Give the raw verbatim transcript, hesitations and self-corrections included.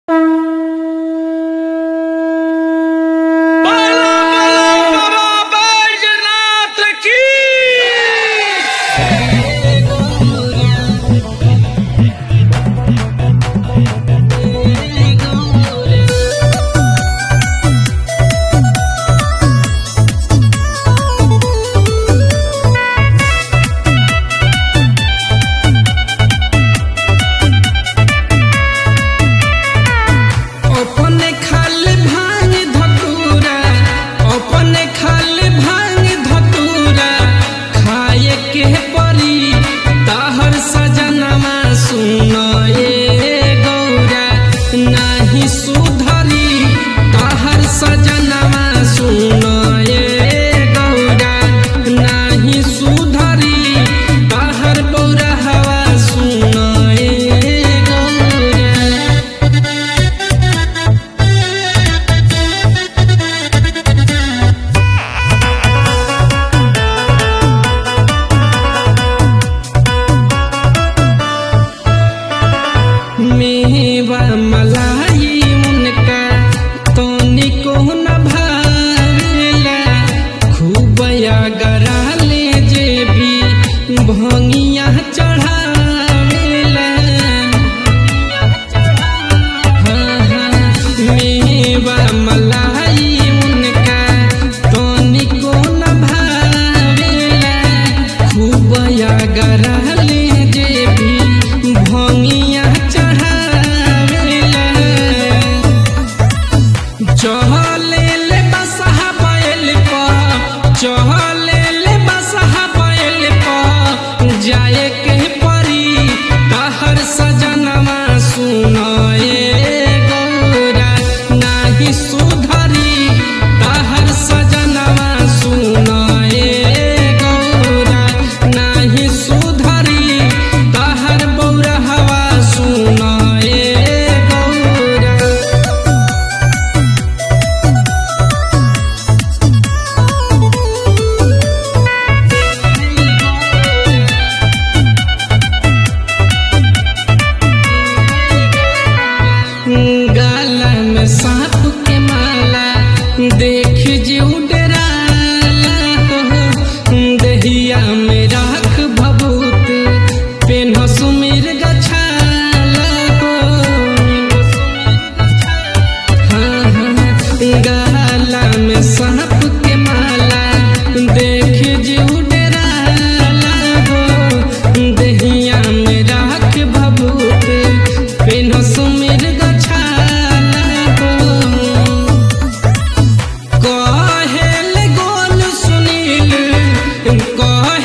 मेवा मलाई उनका तनिको न भावेला खूबया गराले जे भी भंगिया चढ़ावेला। हाँ हाँ मेवा मलाई उनका तनिको न भावेला खूबया गराले जे भी भंगिया चहले ले बसहा बैल पर चहले ले बसहा बैल पर जाए के परी तहर सजनवा सुनाए गौरा नाही सुधरी तहर सजनवा सुनाए गौरा नाही सुधरी तहर बौरहवा सुनाए गाला में सांप के माला देख जी डराला दहिया में राख भभूत पेन्ह सुमिर गछाला हाँ हाँ गाला में सांप के माला देख जी डराला दहिया में राख भभूत पेन्ह सुमिर कहेल गोल सुनील कह